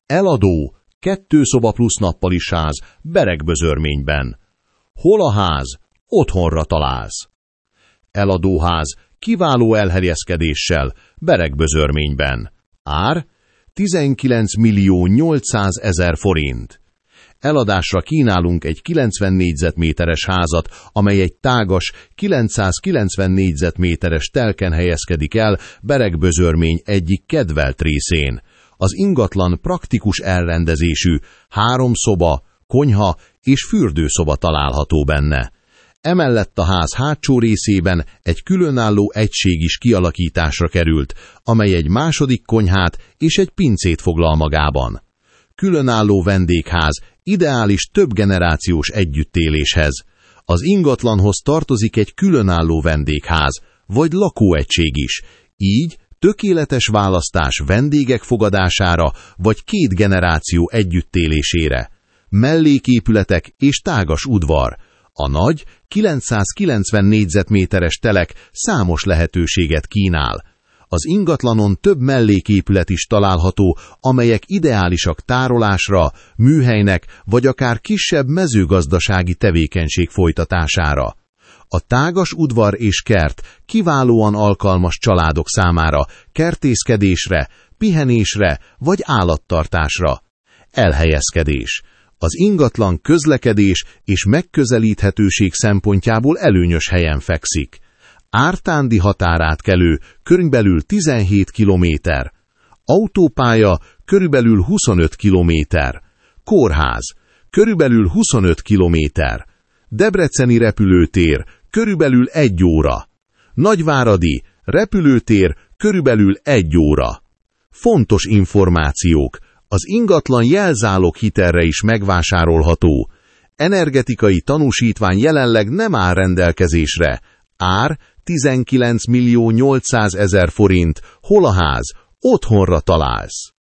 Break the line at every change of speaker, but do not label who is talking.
Eladó, 2 szoba plusz nappalis ház, Beregbözörményben. Hol a ház? Otthonra találsz. Eladó ház, kiváló elhelyezkedéssel, Beregbözörményben. Ár 19.800.000 forint. Eladásra kínálunk egy 90 négyzetméteres házat, amely egy tágas, 990 négyzetméteres telken helyezkedik el Beregbözörmény egyik kedvelt részén. Az ingatlan praktikus elrendezésű, 3 szoba, konyha és fürdőszoba található benne. Emellett a ház hátsó részében egy különálló egység is kialakításra került, amely egy második konyhát és egy pincét foglal magában. Különálló vendégház, ideális több generációs együttéléshez. Az ingatlanhoz tartozik egy különálló vendégház, vagy lakóegység is, így tökéletes választás vendégek fogadására, vagy 2 generáció együttélésére. Melléképületek és tágas udvar. A nagy, 990 négyzetméteres telek számos lehetőséget kínál. Az ingatlanon több melléképület is található, amelyek ideálisak tárolásra, műhelynek vagy akár kisebb mezőgazdasági tevékenység folytatására. A tágas udvar és kert kiválóan alkalmas családok számára, kertészkedésre, pihenésre vagy állattartásra. Elhelyezkedés. Az ingatlan közlekedés és megközelíthetőség szempontjából előnyös helyen fekszik. Ártándi határátkelő körülbelül 17 km. Autópálya körülbelül 25 km. Kórház körülbelül 25 km. Debreceni repülőtér körülbelül 1 óra. Nagyváradi repülőtér körülbelül 1 óra. Fontos információk. Az ingatlan jelzálog hitelre is megvásárolható. Energetikai tanúsítvány jelenleg nem áll rendelkezésre. Ár 19.800.000 forint. Hol a ház? Otthonra találsz.